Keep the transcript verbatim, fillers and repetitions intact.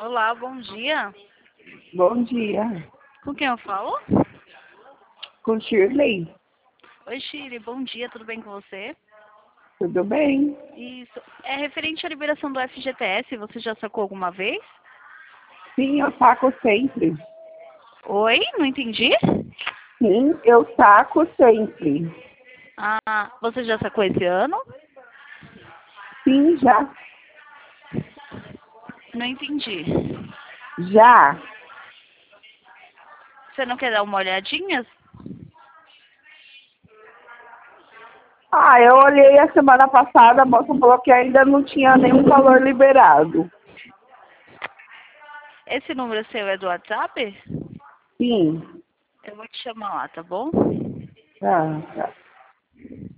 Olá, bom dia. Bom dia. Com quem eu falo? Com Shirley. Oi, Shirley, bom dia, tudo bem com você? Tudo bem? Isso. É referente à liberação do F G T S, você já sacou alguma vez? Sim, eu saco sempre. Oi, não entendi? Sim, eu saco sempre. Ah, você já sacou esse ano? Sim, já. Não entendi. Já. Você não quer dar uma olhadinha? Ah, eu olhei a semana passada, a moça falou que ainda não tinha nenhum valor liberado. Esse número seu é do WhatsApp? Sim. Eu vou te chamar lá, tá bom? Tá, tá.